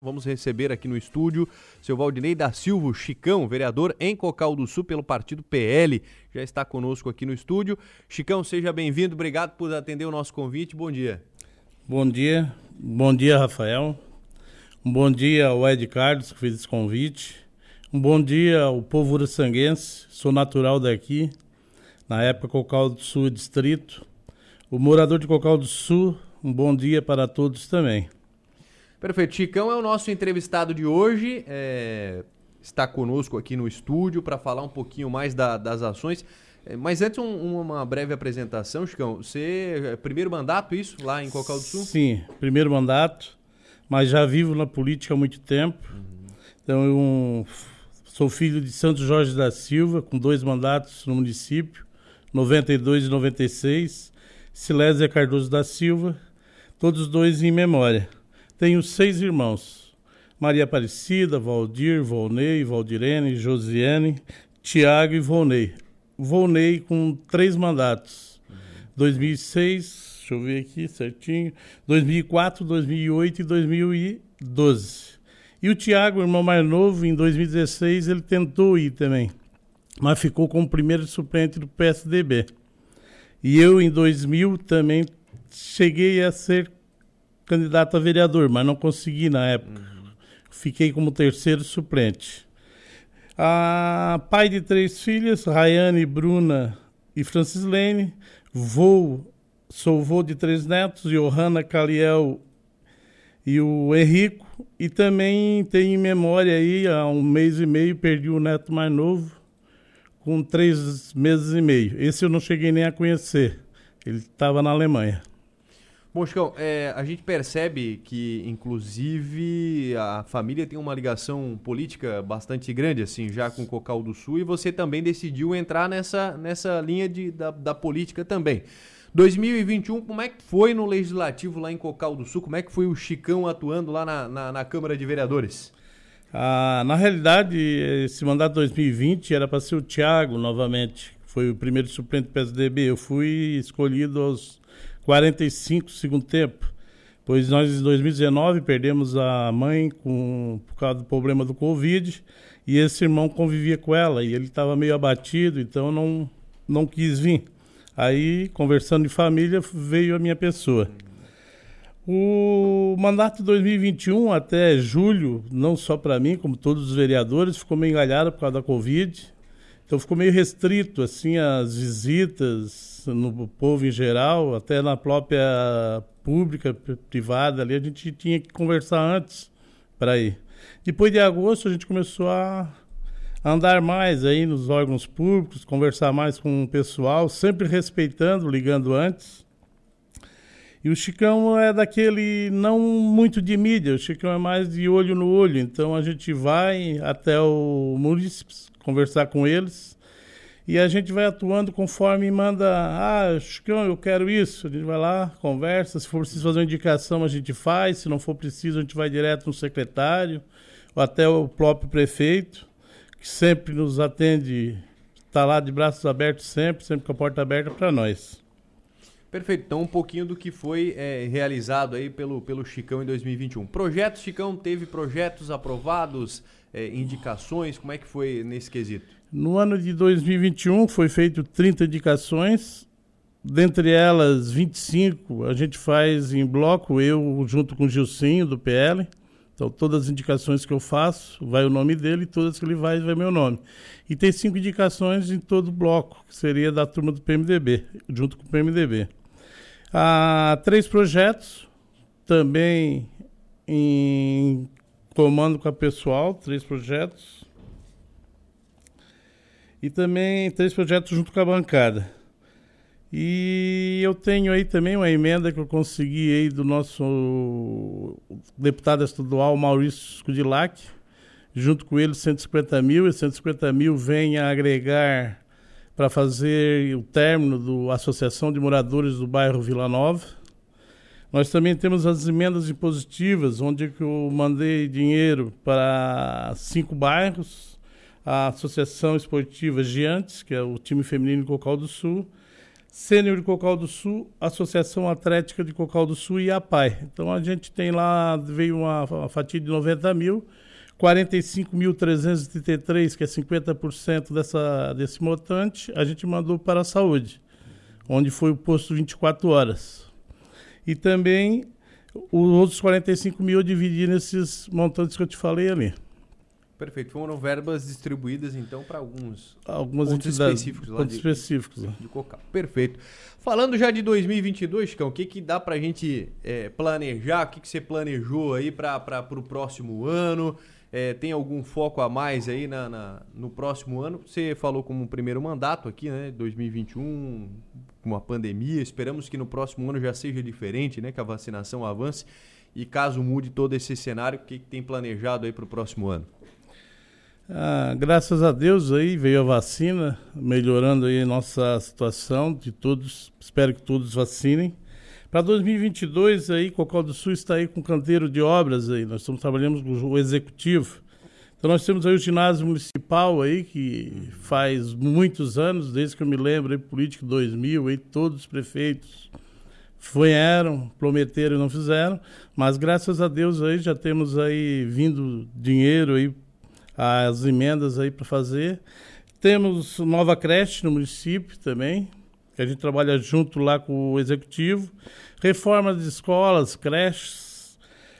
vamos receber aqui no estúdio seu Valdinei da Silva, o Chicão, vereador em Cocal do Sul pelo partido PL. Já está conosco aqui no estúdio. Chicão, seja bem-vindo, obrigado por atender o nosso convite. Bom dia. Bom dia, Rafael. Um bom dia ao Ed Carlos, que fez esse convite. Um bom dia ao povo uruçanguense, sou natural daqui, na época Cocal do Sul distrito. O morador de Cocal do Sul, um bom dia para todos também. Perfeito, Chicão é o nosso entrevistado de hoje, está conosco aqui no estúdio para falar um pouquinho mais das ações. Mas antes uma breve apresentação, Chicão. Você, primeiro mandato isso, lá em Cocal do Sul? Sim, primeiro mandato, mas já vivo na política há muito tempo. Então eu sou filho de Santos Jorge da Silva, com 2 mandatos no município, 92 e 96. Silésia Cardoso da Silva, todos 2 em memória. Tenho 6 irmãos, Maria Aparecida, Valdir, Volney, Valdirene, Josiane, Tiago e Volney. Volney com 3 mandatos, 2006, deixa eu ver aqui certinho, 2004, 2008 e 2012. E o Tiago, irmão mais novo, em 2016 ele tentou ir também, mas ficou como primeiro suplente do PSDB. E eu, em 2000, também cheguei a ser candidato a vereador, mas não consegui na época. Fiquei como terceiro suplente. Pai de 3 filhas, Rayane, Bruna e Francislene. Sou vô de 3 netos, Johanna, Caliel e o Henrico. E também tenho em memória aí, há 1 mês e meio, perdi o neto mais novo, com 3 meses e meio. Esse eu não cheguei nem a conhecer. Ele estava na Alemanha. Bom, Chicão, a gente percebe que, inclusive, a família tem uma ligação política bastante grande, assim, já com o Cocal do Sul, e você também decidiu entrar nessa linha da política também. 2021, como é que foi no Legislativo lá em Cocal do Sul? Como é que foi o Chicão atuando lá na Câmara de Vereadores? Na realidade, esse mandato 2020 era para ser o Tiago novamente, que foi o primeiro suplente do PSDB. Eu fui escolhido aos 45 segundo tempo, pois nós em 2019 perdemos a mãe por causa do problema do Covid, e esse irmão convivia com ela, e ele estava meio abatido, então não quis vir. Aí, conversando em família, veio a minha pessoa. O mandato de 2021 até julho, não só para mim, como todos os vereadores, ficou meio engalhado por causa da Covid. Então ficou meio restrito assim, as visitas no povo em geral, até na própria pública, privada ali, a gente tinha que conversar antes para ir. Depois de agosto a gente começou a andar mais aí nos órgãos públicos, conversar mais com o pessoal, sempre respeitando, ligando antes. E o Chicão é daquele não muito de mídia, o Chicão é mais de olho no olho. Então a gente vai até o município conversar com eles e a gente vai atuando conforme manda. Chicão, eu quero isso. A gente vai lá, conversa. Se for preciso fazer uma indicação, a gente faz. Se não for preciso, a gente vai direto no secretário ou até o próprio prefeito, que sempre nos atende, está lá de braços abertos sempre com a porta aberta para nós. Perfeito, então um pouquinho do que foi realizado aí pelo Chicão em 2021. Projetos, Chicão, teve projetos aprovados, indicações, como é que foi nesse quesito? No ano de 2021 foi feito 30 indicações, dentre elas 25 a gente faz em bloco, eu junto com o Gilcinho do PL. Então todas as indicações que eu faço, vai o nome dele, e todas que ele vai meu nome. E tem 5 indicações em todo o bloco, que seria da turma do PMDB, junto com o PMDB. 3 projetos, também em comando com a pessoal, 3 projetos. E também 3 projetos junto com a bancada. E eu tenho aí também uma emenda que eu consegui aí do nosso deputado estadual Maurício Scudilac, junto com ele 150 mil, e 150 mil vem a agregar para fazer o término da Associação de Moradores do bairro Vila Nova. Nós também temos as emendas impositivas, onde eu mandei dinheiro para 5 bairros, a Associação Esportiva Giantes, que é o time feminino de Cocal do Sul, Sênior de Cocal do Sul, Associação Atlética de Cocal do Sul e a APAI. Então a gente tem lá, veio uma fatia de 90 mil, 45.333, que é 50% desse montante, a gente mandou para a saúde, onde foi o posto 24 horas. E também os outros 45 mil eu dividi nesses montantes que eu te falei ali. Perfeito. Foram verbas distribuídas, então, para alguns pontos específicos lá específicos de Cocal. Perfeito. Falando já de 2022, Chicão, o que dá para a gente planejar? O que você planejou aí para o próximo ano? Tem algum foco a mais aí no próximo ano? Você falou como um primeiro mandato aqui, né? 2021, com a pandemia. Esperamos que no próximo ano já seja diferente, né? Que a vacinação avance. E caso mude todo esse cenário, o que tem planejado aí para o próximo ano? Graças a Deus aí veio a vacina, melhorando aí a nossa situação de todos. Espero que todos vacinem. Para 2022 aí, Cocal do Sul está aí com canteiro de obras aí. Nós estamos trabalhando com o executivo. Então nós temos aí o ginásio municipal aí, que faz muitos anos, desde que eu me lembro, aí, político 2000, aí todos os prefeitos vieram, prometeram e não fizeram. Mas graças a Deus aí já temos aí vindo dinheiro aí, as emendas aí para fazer. Temos nova creche no município também, que a gente trabalha junto lá com o executivo. Reforma de escolas, creches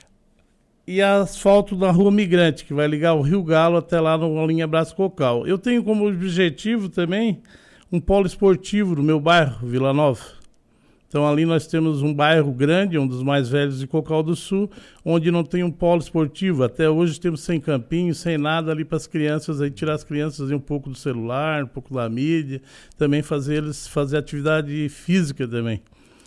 e asfalto da Rua Migrante, que vai ligar o Rio Galo até lá na linha Brás Cocal. Eu tenho como objetivo também um polo esportivo no meu bairro, Vila Nova. Então ali nós temos um bairro grande, um dos mais velhos de Cocal do Sul, onde não tem um polo esportivo. Até hoje temos sem campinho, sem nada ali para as crianças, aí tirar as crianças aí um pouco do celular, um pouco da mídia, também fazer eles fazer atividade física também.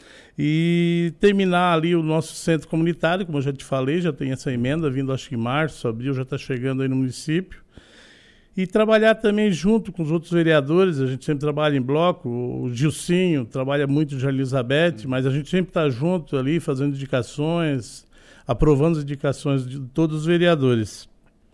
E terminar ali o nosso centro comunitário, como eu já te falei, já tem essa emenda vindo acho que em março, abril, já está chegando aí no município. E trabalhar também junto com os outros vereadores, a gente sempre trabalha em bloco, o Gilcinho trabalha muito de Elizabeth, mas a gente sempre está junto ali, fazendo indicações, aprovando as indicações de todos os vereadores.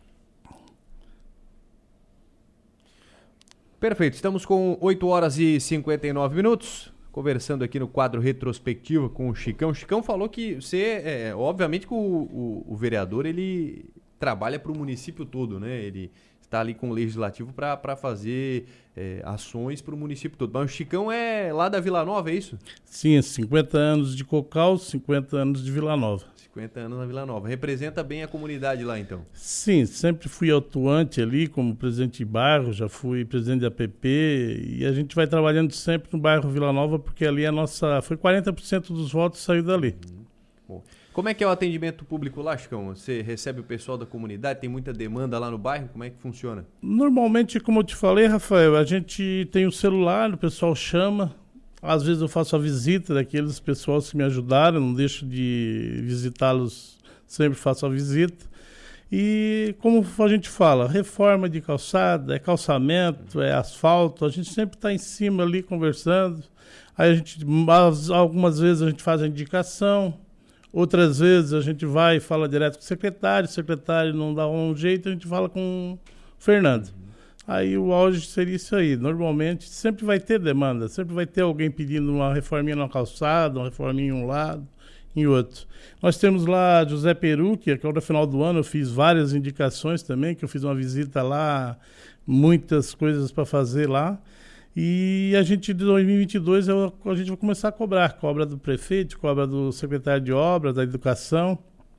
Perfeito, estamos com 8 horas e 59 minutos, conversando aqui no quadro retrospectivo com o Chicão. O Chicão falou que você, obviamente que o vereador, ele trabalha para o município todo, né? Ele está ali com o legislativo para fazer ações para o município todo. Mas o Chicão é lá da Vila Nova, é isso? Sim, 50 anos de Cocal, 50 anos de Vila Nova. 50 anos na Vila Nova. Representa bem a comunidade lá, então? Sim, sempre fui atuante ali como presidente de bairro, já fui presidente da APP e a gente vai trabalhando sempre no bairro Vila Nova porque ali foi 40% dos votos saiu dali. Bom. Como é que é o atendimento público lá, Chicão? Você recebe o pessoal da comunidade? Tem muita demanda lá no bairro? Como é que funciona? Normalmente, como eu te falei, Rafael, a gente tem o celular, o pessoal chama. Às vezes eu faço a visita daqueles pessoal que me ajudaram, não deixo de visitá-los, sempre faço a visita. E como a gente fala, reforma de calçada, é calçamento, é asfalto, a gente sempre está em cima ali conversando. Aí algumas vezes a gente faz a indicação. Outras vezes a gente vai e fala direto com o secretário não dá um jeito, a gente fala com o Fernando. Aí o auge seria isso aí. Normalmente sempre vai ter demanda, sempre vai ter alguém pedindo uma reforminha na calçada, uma reforminha em um lado, em outro. Nós temos lá José Peru, que no final do ano eu fiz várias indicações também, que eu fiz uma visita lá, muitas coisas para fazer lá. E a gente, de 2022, a gente vai começar a cobra do prefeito, cobra do secretário de obras, da educação.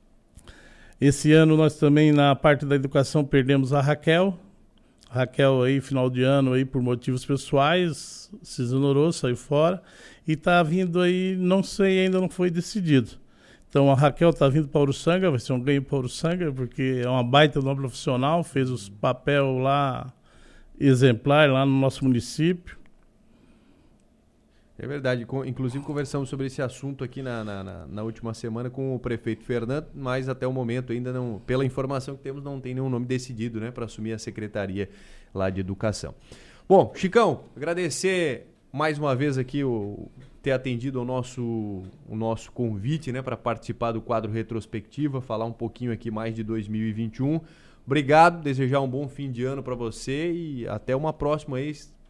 Esse ano nós também, na parte da educação, perdemos a Raquel. A Raquel aí, final de ano, aí, por motivos pessoais, se exonerou, saiu fora. E está vindo aí, não sei, ainda não foi decidido. Então a Raquel está vindo para Uruçanga, vai ser um ganho para Uruçanga, porque é uma baita de uma profissional, fez os papel lá exemplar lá no nosso município. É verdade, inclusive conversamos sobre esse assunto aqui na última semana com o prefeito Fernando, mas até o momento ainda não, pela informação que temos, não tem nenhum nome decidido, né, para assumir a secretaria lá de educação. Bom, Chicão, agradecer mais uma vez aqui ter atendido o nosso convite, né, para participar do quadro retrospectiva, falar um pouquinho aqui mais de 2021. Obrigado, desejar um bom fim de ano para você e até uma próxima aí.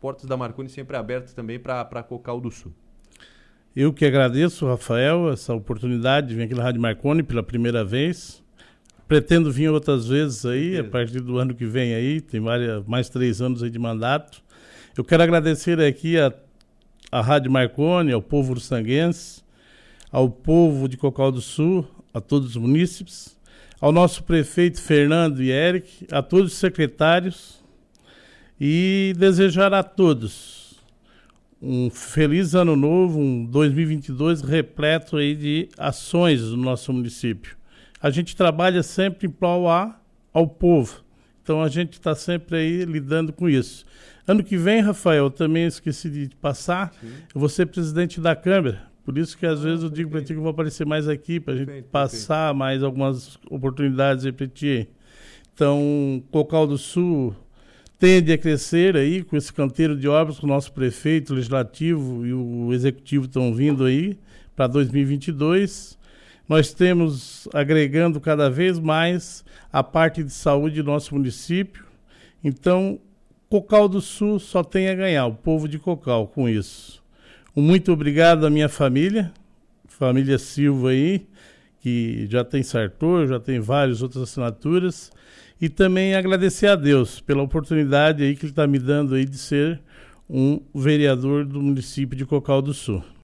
portas da Marconi sempre abertas também para Cocal do Sul. Eu que agradeço, Rafael, essa oportunidade de vir aqui na Rádio Marconi pela primeira vez. Pretendo vir outras vezes aí, a partir do ano que vem aí, tem mais 3 anos aí de mandato. Eu quero agradecer aqui a Rádio Marconi, ao povo uruçanguense, ao povo de Cocal do Sul, a todos os munícipes, ao nosso prefeito Fernando e Eric, a todos os secretários, e desejar a todos um feliz ano novo, um 2022 repleto aí de ações no nosso município. A gente trabalha sempre em prol ao povo, então a gente está sempre aí lidando com isso. Ano que vem, Rafael, eu também esqueci de passar, eu vou ser presidente da Câmara, por isso que às vezes eu digo para ti que eu vou aparecer mais aqui, para a gente passar mais algumas oportunidades aí para ti. Então, Cocal do Sul tende a crescer aí com esse canteiro de obras que o nosso prefeito, o legislativo e o executivo estão vindo aí para 2022. Nós temos agregando cada vez mais a parte de saúde do nosso município. Então, Cocal do Sul só tem a ganhar, o povo de Cocal, com isso. Muito obrigado à minha família Silva aí, que já tem Sartor, já tem várias outras assinaturas. E também agradecer a Deus pela oportunidade aí que Ele está me dando aí de ser um vereador do município de Cocal do Sul.